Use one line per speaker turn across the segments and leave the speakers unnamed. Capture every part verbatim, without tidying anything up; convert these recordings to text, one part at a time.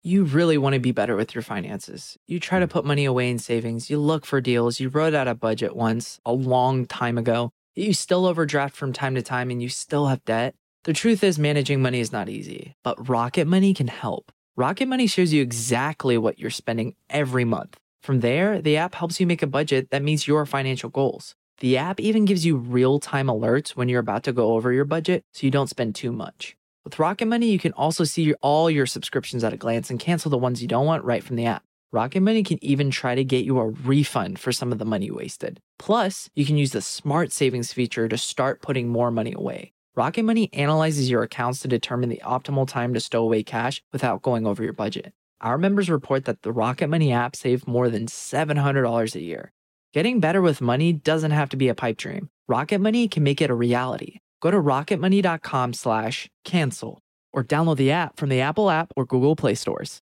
You really want to be better with your finances. You try to put money away in savings, you look for deals, you wrote out a budget once, a long time ago, you still overdraft from time to time and you still have debt. The truth is managing money is not easy, but Rocket Money can help. Rocket Money shows you exactly what you're spending every month. From there, the app helps you make a budget that meets your financial goals. The app even gives you real-time alerts when you're about to go over your budget so you don't spend too much. With Rocket Money, you can also see all your subscriptions at a glance and cancel the ones you don't want right from the app. Rocket Money can even try to get you a refund for some of the money you wasted. Plus, you can use the Smart Savings feature to start putting more money away. Rocket Money analyzes your accounts to determine the optimal time to stow away cash without going over your budget. Our members report that the Rocket Money app saved more than seven hundred dollars a year. Getting better with money doesn't have to be a pipe dream. Rocket Money can make it a reality. Go to rocketmoney.com slash cancel or download the app from the Apple app or Google Play stores.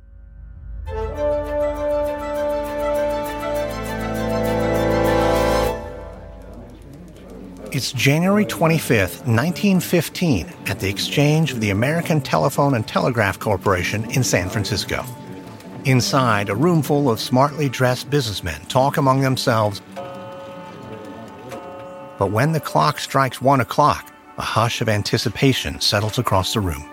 It's January twenty-fifth, nineteen fifteen, at the exchange of the American Telephone and Telegraph Corporation in San Francisco. Inside, a room full of smartly dressed businessmen talk among themselves. But when the clock strikes one o'clock, a hush of anticipation settles across the room.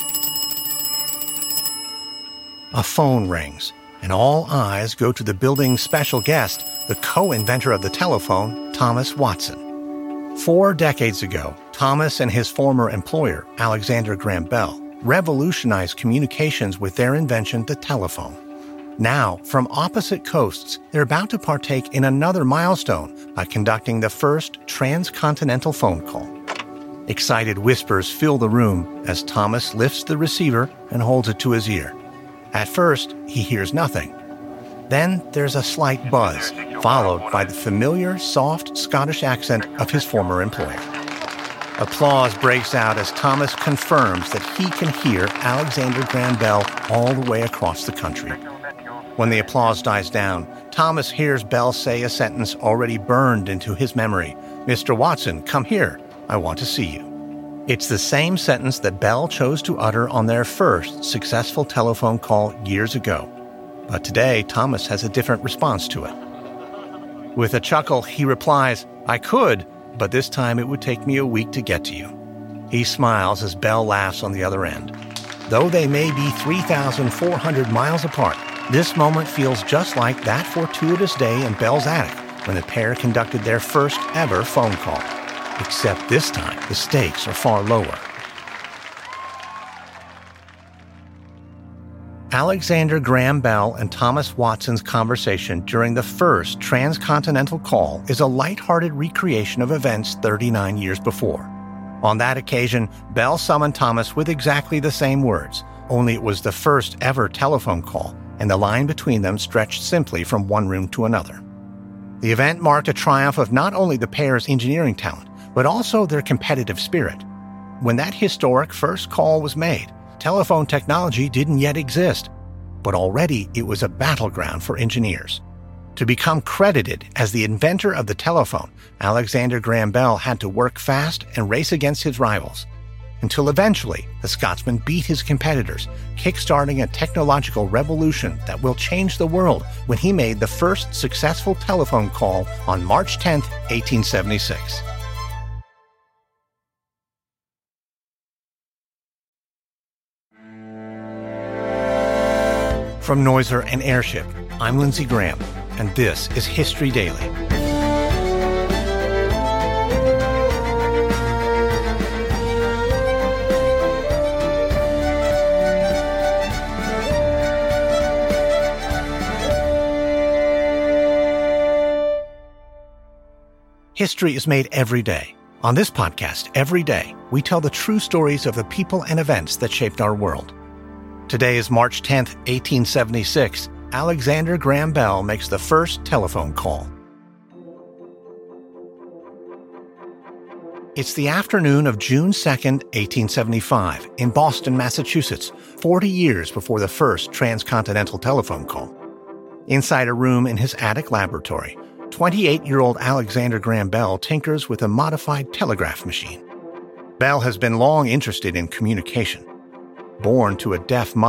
A phone rings, and all eyes go to the building's special guest, the co-inventor of the telephone, Thomas Watson. Four decades ago, Thomas and his former employer, Alexander Graham Bell, revolutionized communications with their invention, the telephone. Now, from opposite coasts, they're about to partake in another milestone by conducting the first transcontinental phone call. Excited whispers fill the room as Thomas lifts the receiver and holds it to his ear. At first, he hears nothing. Then there's a slight buzz, followed by the familiar, soft Scottish accent of his former employer. Applause breaks out as Thomas confirms that he can hear Alexander Graham Bell all the way across the country. When the applause dies down, Thomas hears Bell say a sentence already burned into his memory. "Mister Watson, come here. I want to see you." It's the same sentence that Bell chose to utter on their first successful telephone call years ago. But today, Thomas has a different response to it. With a chuckle, he replies, "I could, but this time it would take me a week to get to you." He smiles as Bell laughs on the other end. Though they may be three thousand four hundred miles apart, this moment feels just like that fortuitous day in Bell's attic when the pair conducted their first ever phone call. Except this time, the stakes are far lower. Alexander Graham Bell and Thomas Watson's conversation during the first transcontinental call is a lighthearted recreation of events thirty-nine years before. On that occasion, Bell summoned Thomas with exactly the same words, only it was the first ever telephone call, and the line between them stretched simply from one room to another. The event marked a triumph of not only the pair's engineering talent, but also their competitive spirit. When that historic first call was made, telephone technology didn't yet exist, but already it was a battleground for engineers. To become credited as the inventor of the telephone, Alexander Graham Bell had to work fast and race against his rivals, until eventually the Scotsman beat his competitors, kickstarting a technological revolution that will change the world when he made the first successful telephone call on March tenth, eighteen seventy-six. From Noiser and Airship, I'm Lindsey Graham, and this is History Daily. History is made every day. On this podcast, every day, we tell the true stories of the people and events that shaped our world. Today is March tenth, eighteen seventy-six. Alexander Graham Bell makes the first telephone call. It's the afternoon of June second, eighteen seventy-five, in Boston, Massachusetts, forty years before the first transcontinental telephone call. Inside a room in his attic laboratory, twenty-eight-year-old Alexander Graham Bell tinkers with a modified telegraph machine. Bell has been long interested in communication. Born to a deaf mother,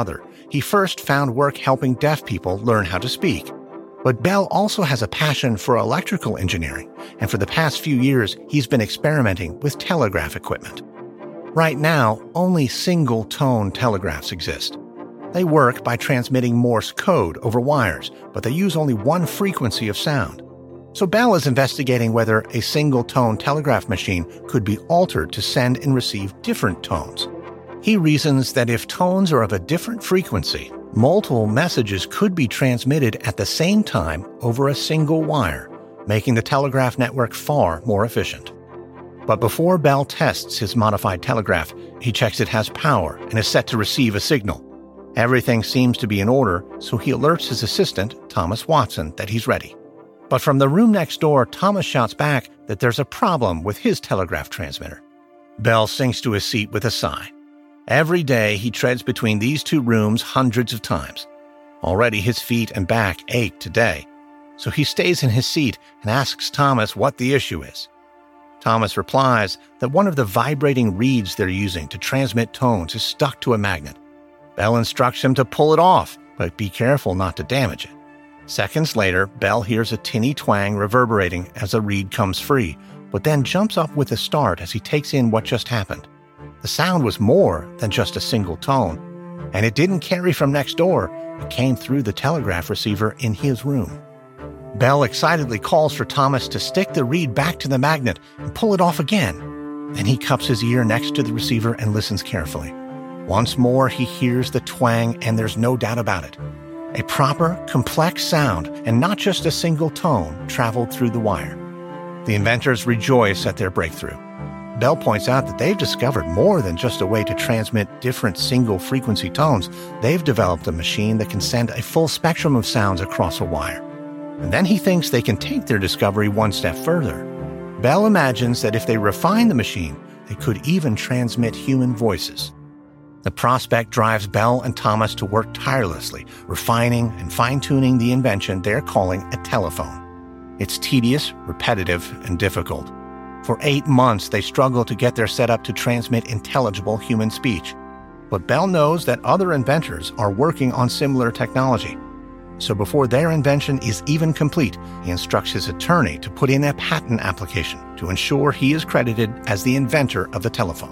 He first found work helping deaf people learn how to speak. But Bell also has a passion for electrical engineering, and for the past few years, he's been experimenting with telegraph equipment. Right now, only single-tone telegraphs exist. They work by transmitting Morse code over wires, but they use only one frequency of sound. So Bell is investigating whether a single-tone telegraph machine could be altered to send and receive different tones. He reasons that if tones are of a different frequency, multiple messages could be transmitted at the same time over a single wire, making the telegraph network far more efficient. But before Bell tests his modified telegraph, he checks it has power and is set to receive a signal. Everything seems to be in order, so he alerts his assistant, Thomas Watson, that he's ready. But from the room next door, Thomas shouts back that there's a problem with his telegraph transmitter. Bell sinks to his seat with a sigh. Every day, he treads between these two rooms hundreds of times. Already his feet and back ache today, so he stays in his seat and asks Thomas what the issue is. Thomas replies that one of the vibrating reeds they're using to transmit tones is stuck to a magnet. Bell instructs him to pull it off, but be careful not to damage it. Seconds later, Bell hears a tinny twang reverberating as a reed comes free, but then jumps up with a start as he takes in what just happened. The sound was more than just a single tone, and it didn't carry from next door. It came through the telegraph receiver in his room. Bell excitedly calls for Thomas to stick the reed back to the magnet and pull it off again. Then he cups his ear next to the receiver and listens carefully. Once more, he hears the twang, and there's no doubt about it. A proper, complex sound, and not just a single tone, traveled through the wire. The inventors rejoice at their breakthrough. Bell points out that they've discovered more than just a way to transmit different single-frequency tones. They've developed a machine that can send a full spectrum of sounds across a wire. And then he thinks they can take their discovery one step further. Bell imagines that if they refine the machine, they could even transmit human voices. The prospect drives Bell and Thomas to work tirelessly, refining and fine-tuning the invention they're calling a telephone. It's tedious, repetitive, and difficult. For eight months, they struggle to get their setup to transmit intelligible human speech. But Bell knows that other inventors are working on similar technology. So before their invention is even complete, he instructs his attorney to put in a patent application to ensure he is credited as the inventor of the telephone.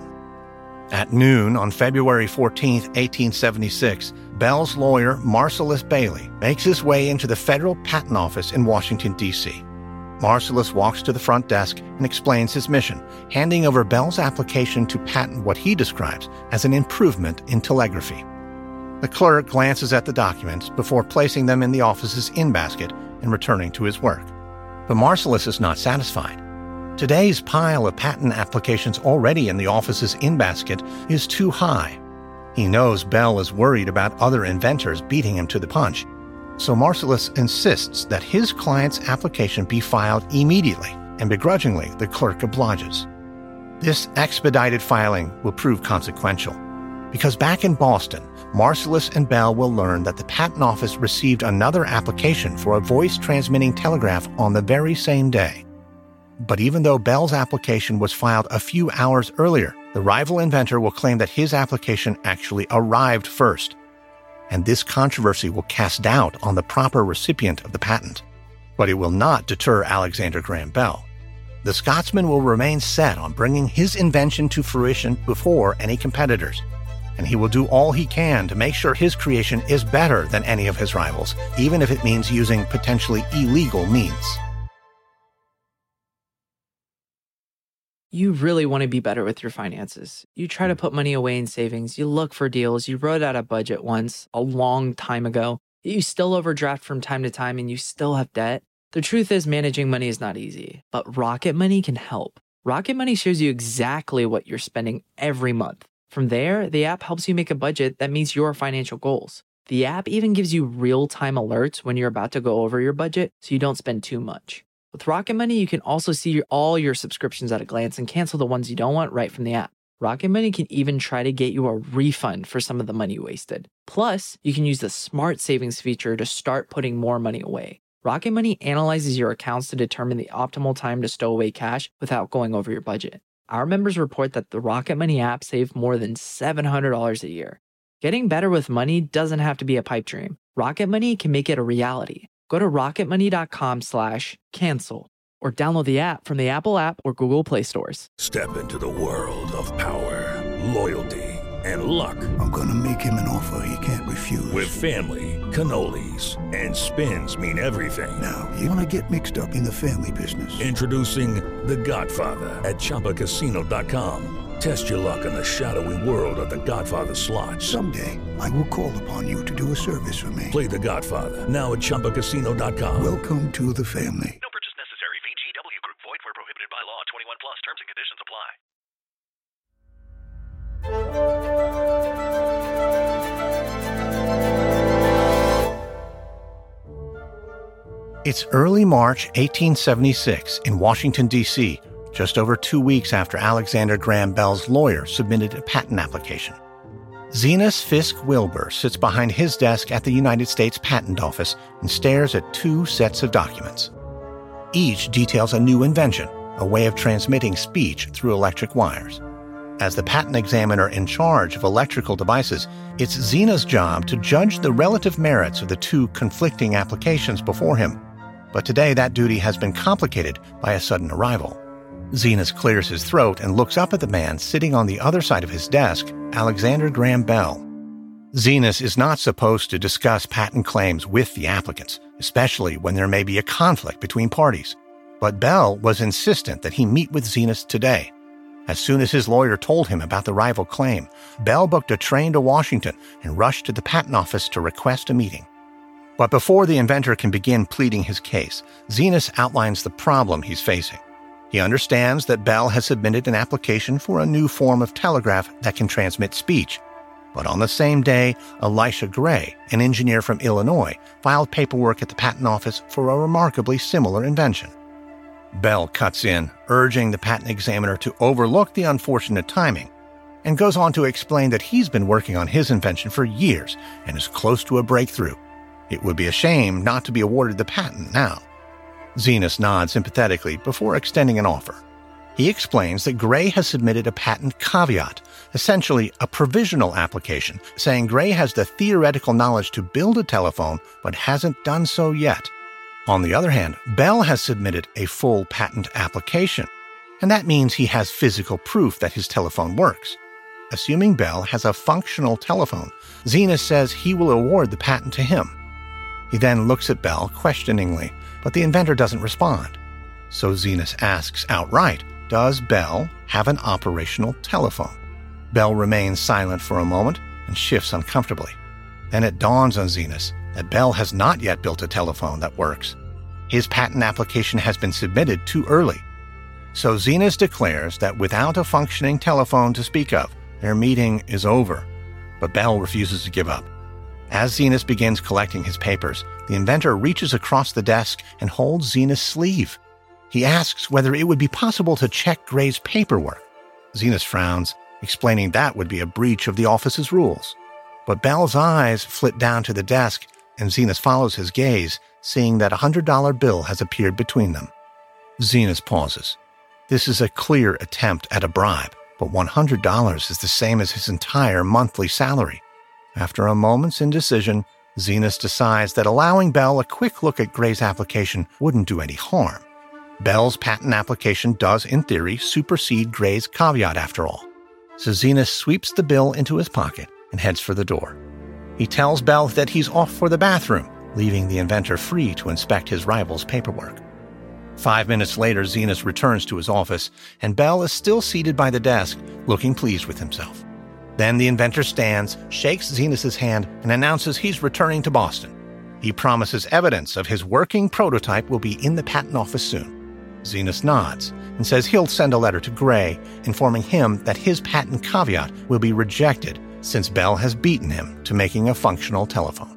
At noon on February fourteenth, eighteen seventy-six, Bell's lawyer, Marcellus Bailey, makes his way into the Federal Patent Office in Washington, D C Marcellus walks to the front desk and explains his mission, handing over Bell's application to patent what he describes as an improvement in telegraphy. The clerk glances at the documents before placing them in the office's in-basket and returning to his work. But Marcellus is not satisfied. Today's pile of patent applications already in the office's in-basket is too high. He knows Bell is worried about other inventors beating him to the punch, so Marcellus insists that his client's application be filed immediately, and begrudgingly the clerk obliges. This expedited filing will prove consequential, because back in Boston, Marcellus and Bell will learn that the Patent Office received another application for a voice-transmitting telegraph on the very same day. But even though Bell's application was filed a few hours earlier, the rival inventor will claim that his application actually arrived first. And this controversy will cast doubt on the proper recipient of the patent. But it will not deter Alexander Graham Bell. The Scotsman will remain set on bringing his invention to fruition before any competitors, and he will do all he can to make sure his creation is better than any of his rivals, even if it means using potentially illegal means.
You really want to be better with your finances. You try to put money away in savings. You look for deals. You wrote out a budget once, a long time ago. You still overdraft from time to time and you still have debt. The truth is, managing money is not easy, but Rocket Money can help. Rocket Money shows you exactly what you're spending every month. From there, the app helps you make a budget that meets your financial goals. The app even gives you real-time alerts when you're about to go over your budget so you don't spend too much. With Rocket Money, you can also see all your subscriptions at a glance and cancel the ones you don't want right from the app. Rocket Money can even try to get you a refund for some of the money you wasted. Plus, you can use the Smart Savings feature to start putting more money away. Rocket Money analyzes your accounts to determine the optimal time to stow away cash without going over your budget. Our members report that the Rocket Money app saved more than seven hundred dollars a year. Getting better with money doesn't have to be a pipe dream. Rocket Money can make it a reality. Go to rocketmoney.com slash cancel or download the app from the Apple app or Google Play stores.
Step into the world of power, loyalty, and luck.
I'm gonna make him an offer he can't refuse.
With family, cannolis, and spins mean everything.
Now, you wanna get mixed up in the family business.
Introducing The Godfather at Chumba Casino dot com. Test your luck in the shadowy world of The Godfather slot.
Someday, I will call upon you to do a service for me.
Play The Godfather now at Chumba Casino dot com.
Welcome to the family.
No purchase necessary. V G W Group. Void where prohibited by law. twenty-one plus. Terms and conditions apply.
It's early March eighteen seventy-six in Washington, D C, just over two weeks after Alexander Graham Bell's lawyer submitted a patent application. Zenas Fisk Wilbur sits behind his desk at the United States Patent Office and stares at two sets of documents. Each details a new invention, a way of transmitting speech through electric wires. As the patent examiner in charge of electrical devices, it's Zenas' job to judge the relative merits of the two conflicting applications before him. But today that duty has been complicated by a sudden arrival. Zenas clears his throat and looks up at the man sitting on the other side of his desk, Alexander Graham Bell. Zenas is not supposed to discuss patent claims with the applicants, especially when there may be a conflict between parties. But Bell was insistent that he meet with Zenas today. As soon as his lawyer told him about the rival claim, Bell booked a train to Washington and rushed to the patent office to request a meeting. But before the inventor can begin pleading his case, Zenas outlines the problem he's facing. He understands that Bell has submitted an application for a new form of telegraph that can transmit speech. But on the same day, Elisha Gray, an engineer from Illinois, filed paperwork at the patent office for a remarkably similar invention. Bell cuts in, urging the patent examiner to overlook the unfortunate timing, and goes on to explain that he's been working on his invention for years and is close to a breakthrough. It would be a shame not to be awarded the patent now. Zenas nods sympathetically before extending an offer. He explains that Gray has submitted a patent caveat, essentially a provisional application, saying Gray has the theoretical knowledge to build a telephone but hasn't done so yet. On the other hand, Bell has submitted a full patent application, and that means he has physical proof that his telephone works. Assuming Bell has a functional telephone, Zenas says he will award the patent to him. He then looks at Bell questioningly, but the inventor doesn't respond. So Zenas asks outright, does Bell have an operational telephone? Bell remains silent for a moment and shifts uncomfortably. Then it dawns on Zenas that Bell has not yet built a telephone that works. His patent application has been submitted too early. So Zenas declares that without a functioning telephone to speak of, their meeting is over. But Bell refuses to give up. As Zenas begins collecting his papers, the inventor reaches across the desk and holds Zenas' sleeve. He asks whether it would be possible to check Gray's paperwork. Zenas frowns, explaining that would be a breach of the office's rules. But Bell's eyes flit down to the desk, and Zenas follows his gaze, seeing that a one hundred dollar bill has appeared between them. Zenas pauses. This is a clear attempt at a bribe, but one hundred dollars is the same as his entire monthly salary. After a moment's indecision, Zenas decides that allowing Bell a quick look at Gray's application wouldn't do any harm. Bell's patent application does, in theory, supersede Gray's caveat after all. So Zenas sweeps the bill into his pocket and heads for the door. He tells Bell that he's off for the bathroom, leaving the inventor free to inspect his rival's paperwork. Five minutes later, Zenas returns to his office, and Bell is still seated by the desk, looking pleased with himself. Then the inventor stands, shakes Zenas' hand, and announces he's returning to Boston. He promises evidence of his working prototype will be in the patent office soon. Zenas nods and says he'll send a letter to Gray, informing him that his patent caveat will be rejected since Bell has beaten him to making a functional telephone.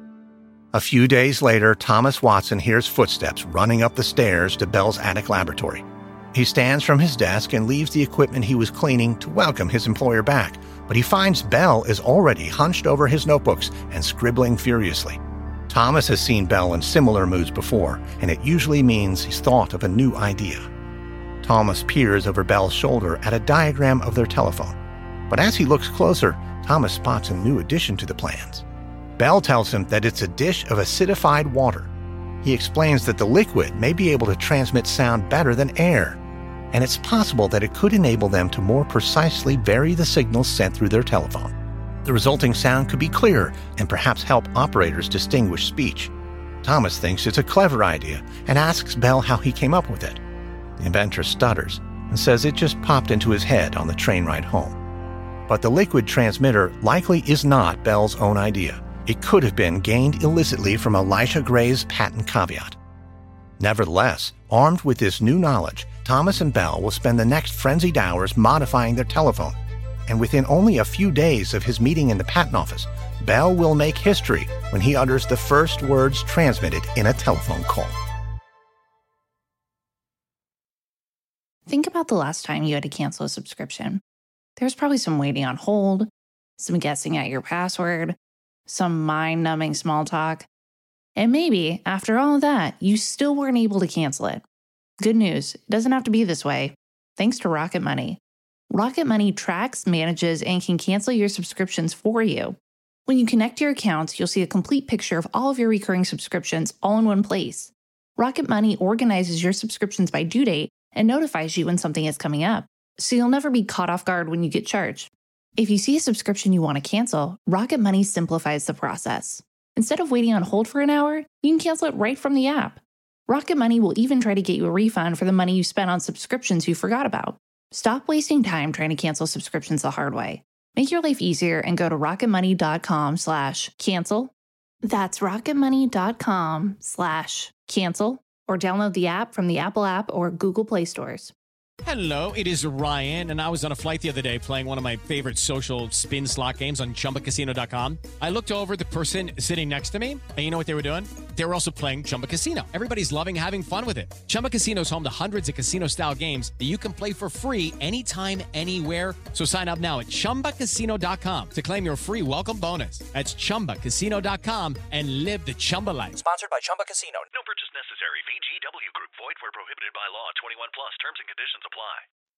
A few days later, Thomas Watson hears footsteps running up the stairs to Bell's attic laboratory. He stands from his desk and leaves the equipment he was cleaning to welcome his employer back, but he finds Bell is already hunched over his notebooks and scribbling furiously. Thomas has seen Bell in similar moods before, and it usually means he's thought of a new idea. Thomas peers over Bell's shoulder at a diagram of their telephone. But as he looks closer, Thomas spots a new addition to the plans. Bell tells him that it's a dish of acidified water. He explains that the liquid may be able to transmit sound better than air, and it's possible that it could enable them to more precisely vary the signals sent through their telephone. The resulting sound could be clearer and perhaps help operators distinguish speech. Thomas thinks it's a clever idea and asks Bell how he came up with it. The inventor stutters and says it just popped into his head on the train ride home. But the liquid transmitter likely is not Bell's own idea. It could have been gained illicitly from Elisha Gray's patent caveat. Nevertheless, armed with this new knowledge, Thomas and Bell will spend the next frenzied hours modifying their telephone. And within only a few days of his meeting in the patent office, Bell will make history when he utters the first words transmitted in a telephone call.
Think about the last time you had to cancel a subscription. There's probably some waiting on hold, some guessing at your password, some mind-numbing small talk. And maybe, after all of that, you still weren't able to cancel it. Good news, it doesn't have to be this way. Thanks to Rocket Money. Rocket Money tracks, manages, and can cancel your subscriptions for you. When you connect your accounts, you'll see a complete picture of all of your recurring subscriptions all in one place. Rocket Money organizes your subscriptions by due date and notifies you when something is coming up, so you'll never be caught off guard when you get charged. If you see a subscription you want to cancel, Rocket Money simplifies the process. Instead of waiting on hold for an hour, you can cancel it right from the app. Rocket Money will even try to get you a refund for the money you spent on subscriptions you forgot about. Stop wasting time trying to cancel subscriptions the hard way. Make your life easier and go to rocketmoney.com slash cancel. That's rocketmoney.com slash cancel, or download the app from the Apple App or Google Play stores.
Hello, it is Ryan, and I was on a flight the other day playing one of my favorite social spin slot games on Chumba Casino dot com. I looked over at the person sitting next to me, and you know what they were doing? They were also playing Chumba Casino. Everybody's loving having fun with it. Chumba Casino is home to hundreds of casino-style games that you can play for free anytime, anywhere. So sign up now at Chumba Casino dot com to claim your free welcome bonus. That's Chumba Casino dot com and live the Chumba life.
Sponsored by Chumba Casino. No purchase necessary. V G W Group. Void where prohibited by law. twenty-one plus. Terms and conditions apply.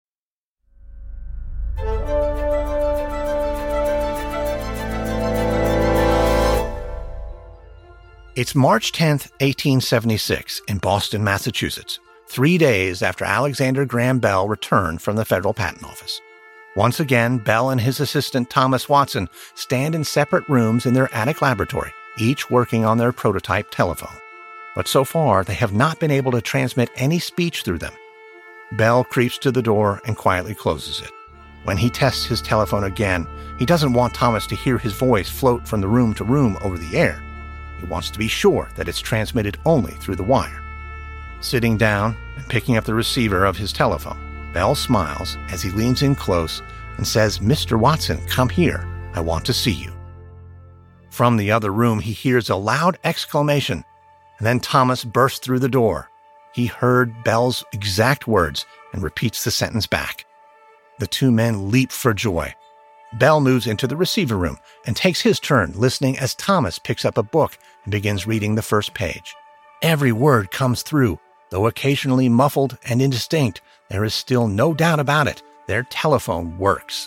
It's March tenth, eighteen seventy-six, in Boston, Massachusetts, three days after Alexander Graham Bell returned from the Federal Patent Office. Once again, Bell and his assistant Thomas Watson stand in separate rooms in their attic laboratory, each working on their prototype telephone. But so far, they have not been able to transmit any speech through them. Bell creeps to the door and quietly closes it. When he tests his telephone again, he doesn't want Thomas to hear his voice float from the room to room over the air. He wants to be sure that it's transmitted only through the wire. Sitting down and picking up the receiver of his telephone, Bell smiles as he leans in close and says, "Mister Watson, come here. I want to see you." From the other room, he hears a loud exclamation, and then Thomas bursts through the door. He heard Bell's exact words and repeats the sentence back. The two men leap for joy. Bell moves into the receiver room and takes his turn listening as Thomas picks up a book and begins reading the first page. Every word comes through. Though occasionally muffled and indistinct, there is still no doubt about it. Their telephone works.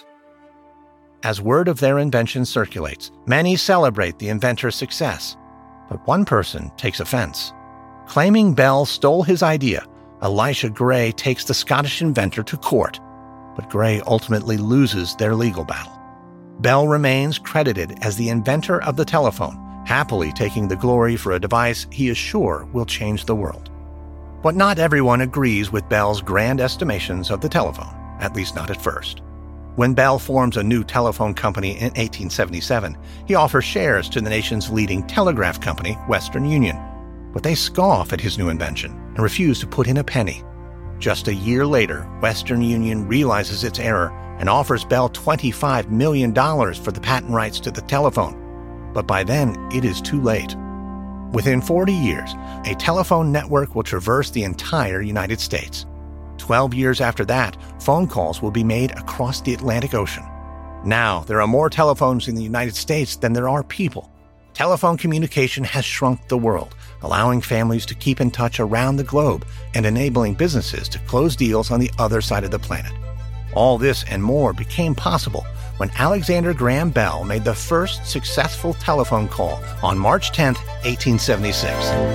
As word of their invention circulates, many celebrate the inventor's success. But one person takes offense. Claiming Bell stole his idea, Elisha Gray takes the Scottish inventor to court, but Gray ultimately loses their legal battle. Bell remains credited as the inventor of the telephone, happily taking the glory for a device he is sure will change the world. But not everyone agrees with Bell's grand estimations of the telephone, at least not at first. When Bell forms a new telephone company in eighteen seventy-seven, he offers shares to the nation's leading telegraph company, Western Union. But they scoff at his new invention and refuse to put in a penny. Just a year later, Western Union realizes its error and offers Bell twenty-five million dollars for the patent rights to the telephone. But by then, it is too late. Within forty years, a telephone network will traverse the entire United States. Twelve years after that, phone calls will be made across the Atlantic Ocean. Now, there are more telephones in the United States than there are people. Telephone communication has shrunk the world, allowing families to keep in touch around the globe and enabling businesses to close deals on the other side of the planet. All this and more became possible when Alexander Graham Bell made the first successful telephone call on March tenth, eighteen seventy-six.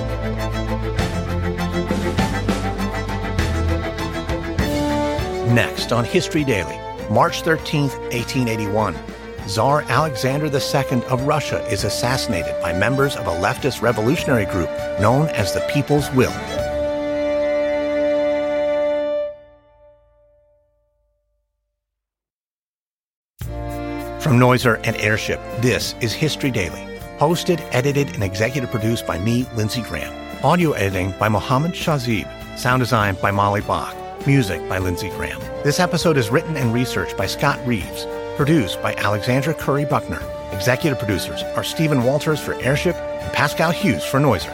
Next on History Daily, March thirteenth, eighteen eighty-one, Tsar Alexander the Second of Russia is assassinated by members of a leftist revolutionary group known as the People's Will. From Noiser and Airship, this is History Daily. Hosted, edited, and executive produced by me, Lindsey Graham. Audio editing by Mohammed Shahzeeb. Sound design by Molly Bach. Music by Lindsey Graham. This episode is written and researched by Scott Reeves. Produced by Alexandra Curry Buckner. Executive producers are Stephen Walters for Airship and Pascal Hughes for Noiser.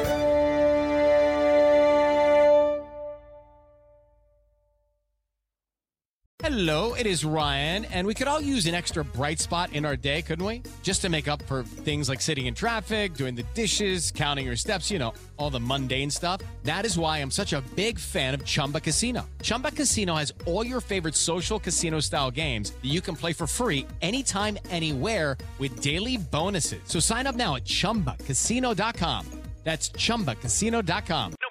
Hello, it is Ryan, and we could all use an extra bright spot in our day, couldn't we? Just to make up for things like sitting in traffic, doing the dishes, counting your steps, you know, all the mundane stuff. That is why I'm such a big fan of Chumba Casino. Chumba Casino has all your favorite social casino-style games that you can play for free anytime, anywhere with daily bonuses. So sign up now at chumba casino dot com. That's chumba casino dot com.